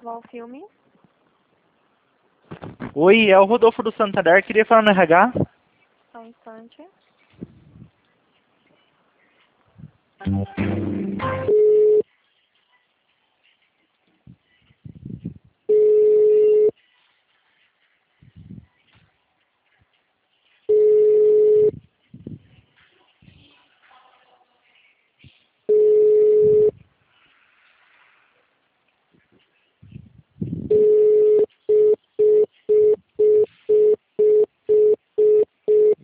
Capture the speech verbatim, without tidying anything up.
Festival Filme. Oi, é o Rodolfo do Santander. Queria falar no R H. Só um instante.